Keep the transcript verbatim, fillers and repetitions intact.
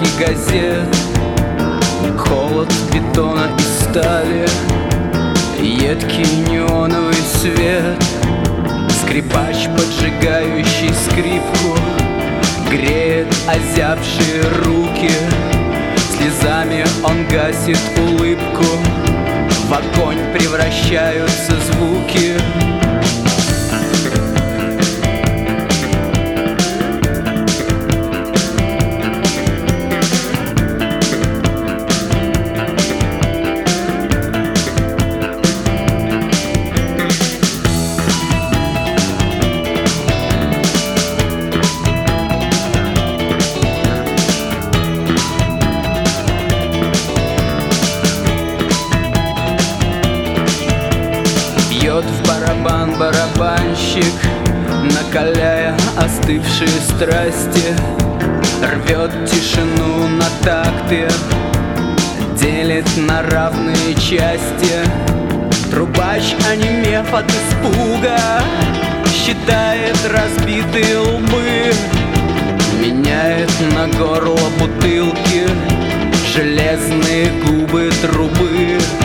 обложки газет, холод бетона и стали, едкий неоновый свет. Скрипач, поджигающий скрипку, греет озябшие руки. Слезами он гасит улыбку, в огонь превращаются звуки. Бьет в барабан барабанщик, накаляя остывшие страсти. Рвет тишину на такты, делит на равные части. Трубач, онемев от испуга, считает разбитые лбы. Меняет на горло бутылки железные губы трубы.